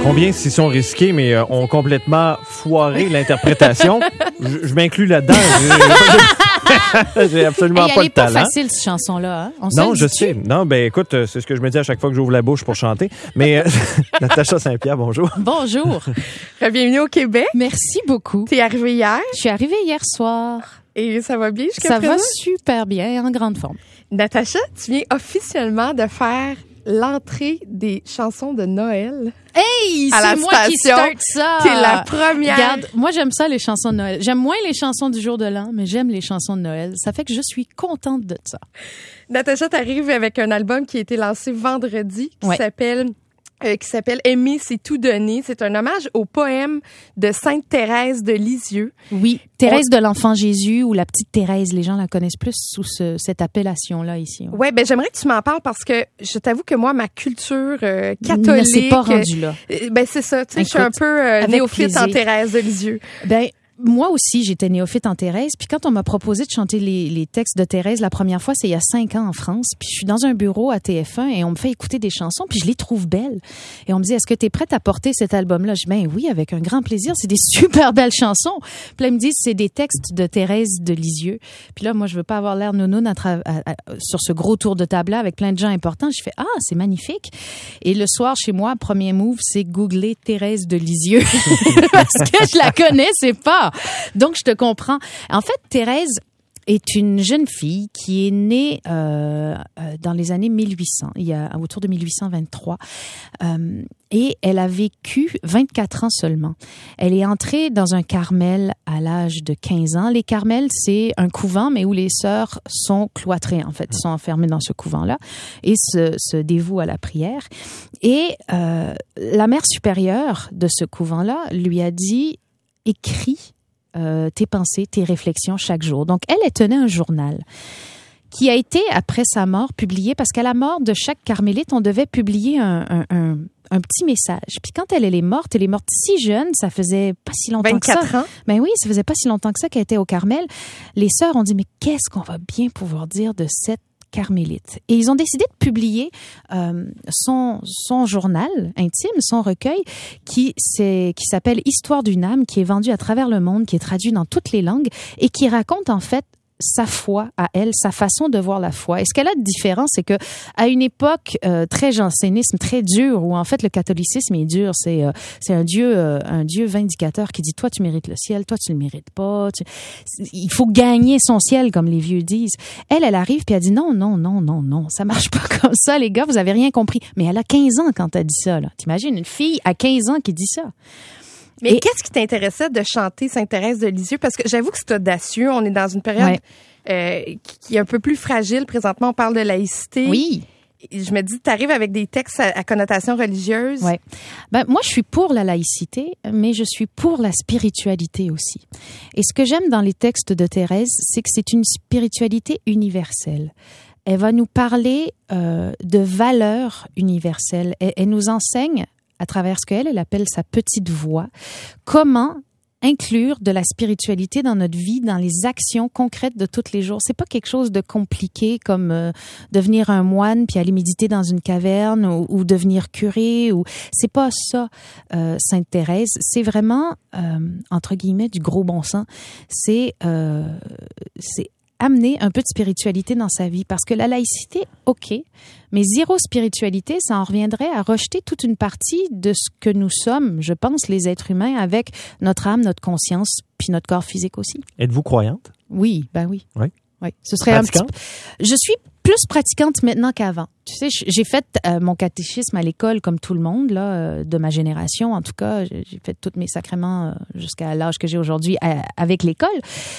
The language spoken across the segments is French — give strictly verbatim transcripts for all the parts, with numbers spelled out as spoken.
Combien s'y sont risqués, mais euh, ont complètement foiré l'interprétation. je, je m'inclus là-dedans. J'ai, j'ai absolument hey, pas le talent. Elle est pas facile, cette chanson-là. Hein? On non, je sais. Non, ben écoute, c'est ce que je me dis à chaque fois que j'ouvre la bouche pour chanter. Mais euh, Natacha Saint-Pierre, bonjour. Bonjour. Bienvenue au Québec. Merci beaucoup. T'es arrivée hier? Je suis arrivée hier soir. Et ça va bien jusqu'à Ça présent? va super bien, en grande forme. Natacha, tu viens officiellement de faire l'entrée des chansons de Noël. Hey, à c'est la moi station. qui start ça. T'es la première. Regarde, moi j'aime ça les chansons de Noël. J'aime moins les chansons du jour de l'an, mais j'aime les chansons de Noël. Ça fait que je suis contente de ça. Natacha, t'arrives avec un album qui a été lancé vendredi, qui ouais. s'appelle euh, qui s'appelle Aimer, c'est tout donner. C'est un hommage au poème de Sainte Thérèse de Lisieux. Oui, Thérèse On... de l'Enfant Jésus ou la petite Thérèse, les gens la connaissent plus sous ce, cette appellation-là ici. Ouais, ben j'aimerais que tu m'en parles parce que je t'avoue que moi, ma culture euh, catholique, ne s'est pas rendue là. Euh, ben c'est ça, tu sais, je suis un peu euh, néophyte plaisir. en Thérèse de Lisieux. Ben moi aussi, j'étais néophyte en Thérèse. Puis quand on m'a proposé de chanter les, les textes de Thérèse la première fois, c'est il y a cinq ans en France. Puis je suis dans un bureau à T F un et on me fait écouter des chansons. Puis je les trouve belles. Et on me dit, est-ce que tu es prête à porter cet album-là? Je dis, ben oui, avec un grand plaisir. C'est des super belles chansons. Puis là, ils me disent, c'est des textes de Thérèse de Lisieux. Puis là, moi, je veux pas avoir l'air nounoun à tra- à, à, sur ce gros tour de table-là avec plein de gens importants. Je fais, ah, c'est magnifique. Et le soir, chez moi, premier move, c'est googler Thérèse de Lisieux. Parce que je la connaissais pas. Donc, je te comprends. En fait, Thérèse est une jeune fille qui est née euh, euh, dans les années mille huit cents, il y a autour de mille huit cent vingt-trois, euh, et elle a vécu vingt-quatre ans seulement. Elle est entrée dans un Carmel à l'âge de quinze ans. Les Carmels, c'est un couvent, mais où les sœurs sont cloîtrées, en fait. Elles sont enfermées dans ce couvent-là et se, se dévouent à la prière. Et euh, la mère supérieure de ce couvent-là lui a dit « Écris Euh, tes pensées, tes réflexions chaque jour. » Donc, elle, elle tenait un journal qui a été, après sa mort, publié parce qu'à la mort de chaque carmélite, on devait publier un, un, un, un petit message. Puis quand elle, elle est morte, elle est morte si jeune, ça faisait pas si longtemps que ça. vingt-quatre ans? Ben oui, ça faisait pas si longtemps que ça qu'elle était au Carmel. Les sœurs ont dit, mais qu'est-ce qu'on va bien pouvoir dire de cette carmélite? Et ils ont décidé de publier euh, son, son journal intime, son recueil, qui, c'est, qui s'appelle Histoire d'une âme, qui est vendu à travers le monde, qui est traduit dans toutes les langues et qui raconte en fait sa foi à elle, sa façon de voir la foi. Et ce qu'elle a de différent, c'est que à une époque euh, très jansénisme, très dur, où en fait le catholicisme est dur, c'est euh, c'est un dieu euh, un dieu vindicateur qui dit toi tu mérites le ciel, toi tu le mérites pas, tu... il faut gagner son ciel comme les vieux disent. Elle, elle arrive puis elle dit non non non non non, ça marche pas comme ça les gars, vous avez rien compris. Mais elle a quinze ans quand elle dit ça là. T'imagines une fille à quinze ans qui dit ça. Mais Et... qu'est-ce qui t'intéressait de chanter Sainte Thérèse de Lisieux? Parce que j'avoue que c'est audacieux. On est dans une période ouais. euh, qui est un peu plus fragile. Présentement, on parle de laïcité. Oui. Je me dis, tu arrives avec des textes à, à connotation religieuse. Ouais. Ben, moi, je suis pour la laïcité, mais je suis pour la spiritualité aussi. Et ce que j'aime dans les textes de Thérèse, c'est que c'est une spiritualité universelle. Elle va nous parler euh, de valeurs universelles. Elle, elle nous enseigne à travers ce qu'elle, elle appelle sa petite voix, comment inclure de la spiritualité dans notre vie, dans les actions concrètes de tous les jours. C'est pas quelque chose de compliqué comme euh, devenir un moine puis aller méditer dans une caverne ou, ou devenir curé. Ou c'est pas ça, euh, Sainte Thérèse. C'est vraiment euh, entre guillemets du gros bon sens. C'est euh, c'est amener un peu de spiritualité dans sa vie. Parce que la laïcité, OK, mais zéro spiritualité, ça en reviendrait à rejeter toute une partie de ce que nous sommes, je pense, les êtres humains, avec notre âme, notre conscience, puis notre corps physique aussi. Êtes-vous croyante? Oui, ben oui. Oui. Oui. Ce serait pratiquante? un petit... Je suis plus pratiquante maintenant qu'avant. Tu sais, j'ai fait euh, mon catéchisme à l'école comme tout le monde, là, euh, de ma génération. En tout cas, j'ai fait tous mes sacrements euh, jusqu'à l'âge que j'ai aujourd'hui à, avec l'école.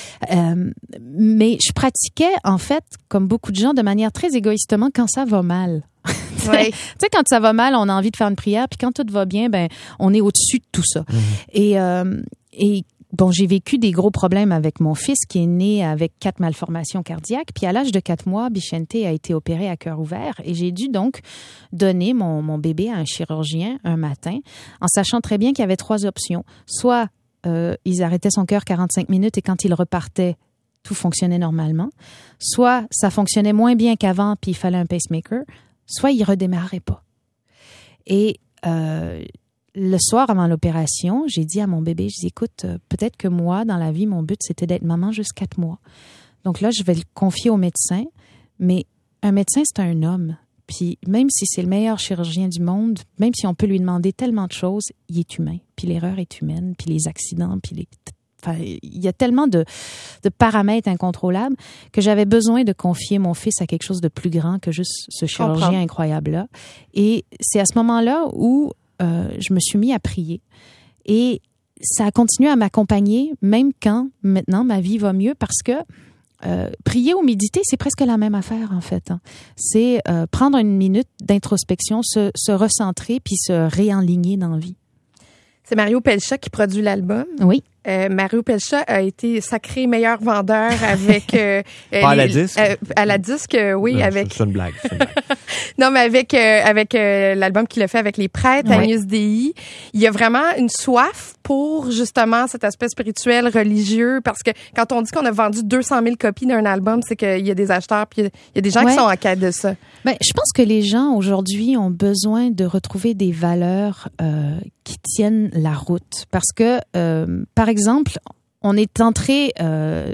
Euh, mais je pratiquais, en fait, comme beaucoup de gens, de manière très égoïstement quand ça va mal. Ouais. Tu sais, quand ça va mal, on a envie de faire une prière, puis quand tout va bien, ben, on est au-dessus de tout ça. Mmh. Et, euh, et bon, j'ai vécu des gros problèmes avec mon fils qui est né avec quatre malformations cardiaques. Puis à l'âge de quatre mois, Bichente a été opéré à cœur ouvert et j'ai dû donc donner mon, mon bébé à un chirurgien un matin en sachant très bien qu'il y avait trois options. Soit euh, ils arrêtaient son cœur quarante-cinq minutes et quand il repartait, tout fonctionnait normalement. Soit ça fonctionnait moins bien qu'avant puis il fallait un pacemaker. Soit il redémarrait pas. Et euh, le soir avant l'opération, j'ai dit à mon bébé, je dis, écoute, euh, peut-être que moi, dans la vie, mon but, c'était d'être maman juste quatre mois. Donc là, je vais le confier au médecin. Mais un médecin, c'est un homme. Puis même si c'est le meilleur chirurgien du monde, même si on peut lui demander tellement de choses, il est humain. Puis l'erreur est humaine, puis les accidents, puis les... Enfin, il y a tellement de, de paramètres incontrôlables que j'avais besoin de confier mon fils à quelque chose de plus grand que juste ce chirurgien incroyable-là. Et c'est à ce moment-là où euh, je me suis mis à prier. Et ça a continué à m'accompagner, même quand maintenant ma vie va mieux, parce que Euh, prier ou méditer, c'est presque la même affaire, en fait. Hein. C'est euh, prendre une minute d'introspection, se, se recentrer, puis se réaligner dans la vie. C'est Mario Pelcha qui produit l'album. Oui. Euh, Mario Pelcha a été sacré meilleur vendeur avec... Euh, Pas à la disque? Euh, à la disque, euh, oui, non, avec... C'est une blague. C'est une blague. non, mais avec euh, avec euh, l'album qu'il a fait avec les prêtres, Oui. Agnus Dei, il y a vraiment une soif pour, justement, cet aspect spirituel, religieux, parce que quand on dit qu'on a vendu deux cent mille copies d'un album, c'est qu'il y a des acheteurs, puis il y a des gens Ouais. qui sont en quête de ça. Ben, je pense que les gens, aujourd'hui, ont besoin de retrouver des valeurs euh, qui tiennent la route. Parce que, euh, par exemple, on est entré... Euh,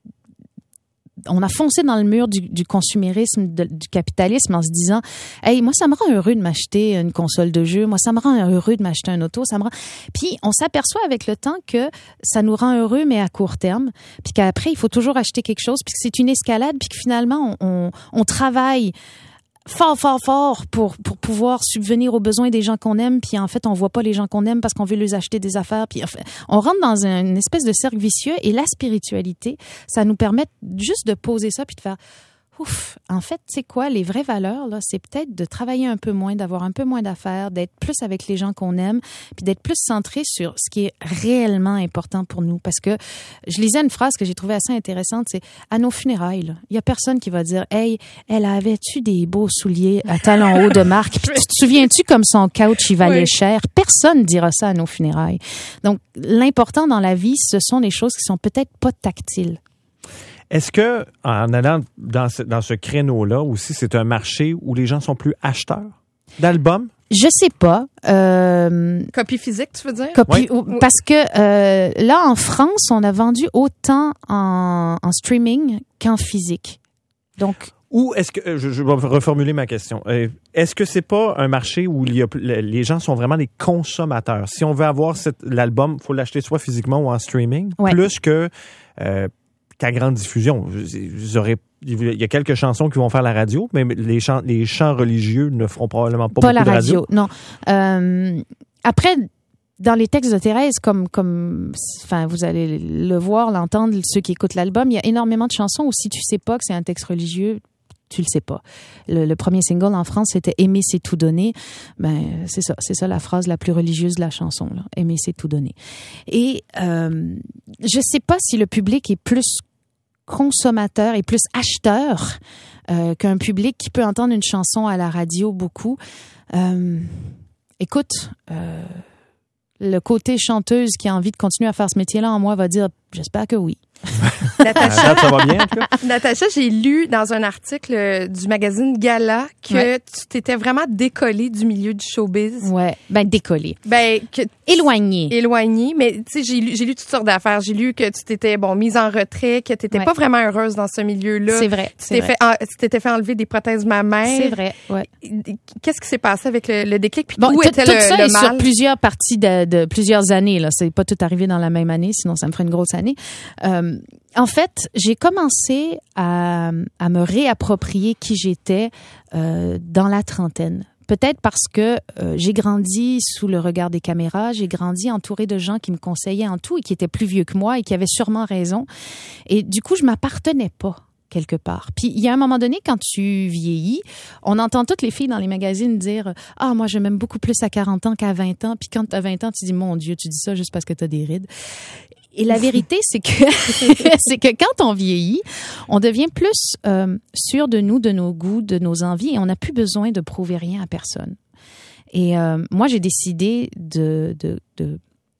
on a foncé dans le mur du, du consumérisme, de, du capitalisme en se disant « Hey, moi, ça me rend heureux de m'acheter une console de jeu. Moi, ça me rend heureux de m'acheter un auto. Ça me rend... » Puis, on s'aperçoit avec le temps que ça nous rend heureux, mais à court terme. Puis qu'après, il faut toujours acheter quelque chose. Puis que c'est une escalade. Puis que finalement, on, on, on travaille fort, fort, fort pour pour pouvoir subvenir aux besoins des gens qu'on aime, puis en fait, on voit pas les gens qu'on aime parce qu'on veut leur acheter des affaires, puis enfin, on rentre dans une espèce de cercle vicieux, et la spiritualité, ça nous permet juste de poser ça puis de faire ouf, en fait, tu sais quoi, les vraies valeurs, là, c'est peut-être de travailler un peu moins, d'avoir un peu moins d'affaires, d'être plus avec les gens qu'on aime, puis d'être plus centré sur ce qui est réellement important pour nous. Parce que je lisais une phrase que j'ai trouvée assez intéressante, c'est « À nos funérailles, il y a personne qui va dire « Hey, elle avait-tu des beaux souliers à talons hauts de marque? Puis tu te souviens-tu comme son couch, il valait oui. cher? » Personne dira ça à nos funérailles. Donc, l'important dans la vie, ce sont les choses qui sont peut-être pas tactiles. Est-ce que, en allant dans ce, dans ce créneau-là aussi, c'est un marché où les gens sont plus acheteurs d'albums? Je sais pas. Euh, Copie physique, tu veux dire? copie, Oui. Parce que euh, là, en France, on a vendu autant en, en streaming qu'en physique. Donc, Ou est-ce que, je, je vais reformuler ma question, euh, est-ce que c'est pas un marché où il y a, les gens sont vraiment des consommateurs? Si on veut avoir cette, l'album, il faut l'acheter soit physiquement ou en streaming, ouais. plus que... Euh, qu'à grande diffusion. Vous aurez, il y a quelques chansons qui vont faire la radio, mais les chants, les chants religieux ne feront probablement pas, pas beaucoup la de radio. radio. Non. Euh, après, dans les textes de Thérèse, comme, comme, enfin, vous allez le voir, l'entendre, ceux qui écoutent l'album, il y a énormément de chansons où si tu sais pas que c'est un texte religieux, tu le sais pas. Le, le premier single en France, c'était « Aimer, c'est tout donner ». Ben, c'est ça, c'est ça la phrase la plus religieuse de la chanson, là. « Aimer, c'est tout donner ». Et euh, je sais pas si le public est plus consommateur et plus acheteur euh, qu'un public qui peut entendre une chanson à la radio beaucoup. Euh, écoute, euh, le côté chanteuse qui a envie de continuer à faire ce métier-là en moi va dire « J'espère que oui ». Natacha, ça va bien, en tout cas? Natacha, j'ai lu dans un article du magazine Gala que ouais. tu t'étais vraiment décollée du milieu du showbiz. Ouais, ben décollée. Ben que Éloignée. Éloignée, mais tu sais, j'ai lu, j'ai lu toutes sortes d'affaires. J'ai lu que tu t'étais bon mise en retrait, que tu n'étais ouais. pas vraiment heureuse dans ce milieu-là. C'est vrai. Tu c'est t'es vrai. fait, en, tu t'étais fait enlever des prothèses mammaires. C'est vrai. Ouais. Qu'est-ce qui s'est passé avec le, le déclic? Puis Bon, où tout, était tout le, ça le est mal? sur plusieurs parties de, de plusieurs années. Là, c'est pas tout arrivé dans la même année, sinon ça me ferait une grosse année. Euh, En fait, j'ai commencé à, à me réapproprier qui j'étais euh, dans la trentaine. Peut-être parce que euh, j'ai grandi sous le regard des caméras, j'ai grandi entourée de gens qui me conseillaient en tout et qui étaient plus vieux que moi et qui avaient sûrement raison. Et du coup, je m'appartenais pas quelque part. Puis il y a un moment donné, quand tu vieillis, on entend toutes les filles dans les magazines dire « Ah, moi, je m'aime beaucoup plus à quarante ans qu'à vingt ans. » Puis quand tu as vingt ans, tu dis « Mon Dieu, tu dis ça juste parce que tu as des rides. » Et la vérité, c'est que c'est que quand on vieillit, on devient plus euh, sûr de nous, de nos goûts, de nos envies, et on n'a plus besoin de prouver rien à personne. Et euh, moi, j'ai décidé de, de, de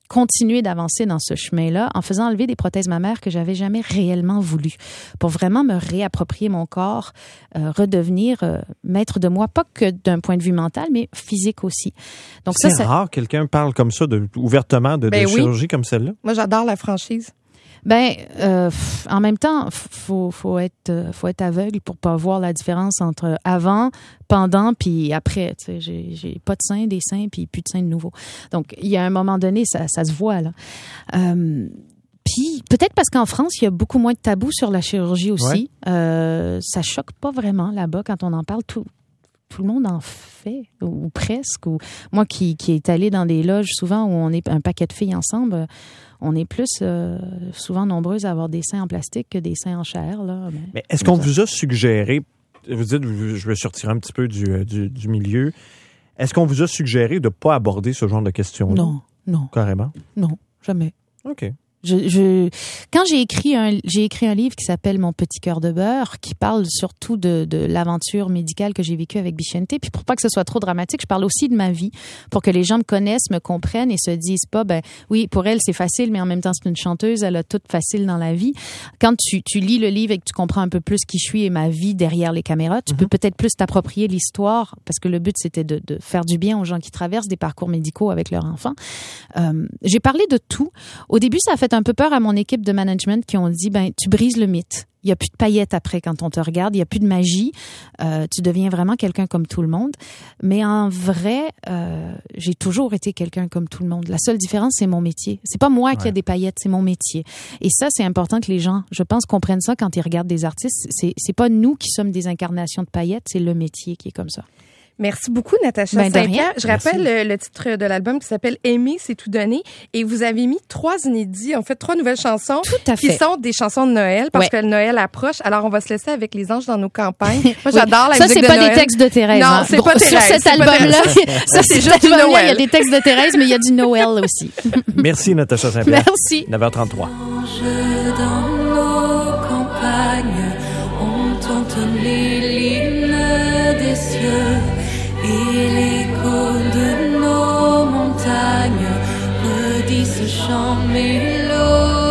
continuer d'avancer dans ce chemin-là en faisant enlever des prothèses mammaires que j'avais jamais réellement voulu, pour vraiment me réapproprier mon corps, euh, redevenir euh, maître de moi, pas que d'un point de vue mental, mais physique aussi. Donc c'est ça, ça... rare, quelqu'un parle comme ça, de, ouvertement, de, Ben de oui. chirurgie comme celle-là. Moi, j'adore la franchise. Ben, euh, en même temps, faut faut être faut être aveugle pour pas voir la différence entre avant, pendant puis après. Tu sais, j'ai j'ai pas de seins, des seins puis plus de seins de nouveau. Donc il y a un moment donné, ça ça se voit là. Euh, Puis peut-être parce qu'en France, il y a beaucoup moins de tabous sur la chirurgie aussi. Ouais. Euh, ça choque pas vraiment là-bas quand on en parle. Tout tout le monde en fait ou, ou presque. Ou moi qui qui est allée dans des loges souvent où on est un paquet de filles ensemble. On est plus euh, souvent nombreuses à avoir des seins en plastique que des seins en chair. Là. Mais, Mais est-ce qu'on vous a suggéré, vous dites, je vais sortir un petit peu du, du, du milieu, est-ce qu'on vous a suggéré de ne pas aborder ce genre de questions-là? Non, non. Carrément? Non, jamais. OK. Je, je, quand j'ai écrit un, j'ai écrit un livre qui s'appelle Mon petit cœur de beurre, qui parle surtout de, de l'aventure médicale que j'ai vécue avec Bichente. Puis pour pas que ce soit trop dramatique, je parle aussi de ma vie, pour que les gens me connaissent, me comprennent et se disent pas, ben oui, pour elle c'est facile, mais en même temps c'est une chanteuse, elle a tout facile dans la vie. Quand tu, tu lis le livre et que tu comprends un peu plus qui je suis et ma vie derrière les caméras, tu mm-hmm. peux peut-être plus t'approprier l'histoire, parce que le but c'était de, de faire du bien aux gens qui traversent des parcours médicaux avec leurs enfants. Euh, j'ai parlé de tout. Au début, ça a fait un peu peur à mon équipe de management qui ont dit, ben, tu brises le mythe. Il n'y a plus de paillettes après quand on te regarde. Il n'y a plus de magie. Euh, tu deviens vraiment quelqu'un comme tout le monde. Mais en vrai, euh, j'ai toujours été quelqu'un comme tout le monde. La seule différence, c'est mon métier. C'est pas moi ouais. qui a des paillettes, c'est mon métier. Et ça, c'est important que les gens, je pense, comprennent ça quand ils regardent des artistes. C'est, c'est pas nous qui sommes des incarnations de paillettes, c'est le métier qui est comme ça. Merci beaucoup, Natacha ben, Saint-Pierre. Je rappelle le, le titre de l'album qui s'appelle « Aimer, c'est tout donner ». Et vous avez mis trois inédits, en fait, trois nouvelles chansons tout à fait. qui sont des chansons de Noël parce ouais. que le Noël approche. Alors, on va se laisser avec Les Anges dans nos campagnes. Moi, oui. j'adore la ça, musique de Noël. Ça, c'est pas des textes de Thérèse. Non, hein. c'est pas Thérèse. Sur cet album-là, ça, c'est juste du Noël. Il y a des textes de Thérèse, mais il y a du Noël aussi. Merci, Natacha Saint-Pierre. Merci. neuf heures trente-trois. Dans nos campagnes, on t'entend l'hymne des cieux. Et l'écho de nos montagnes redit ce chant mélodieux.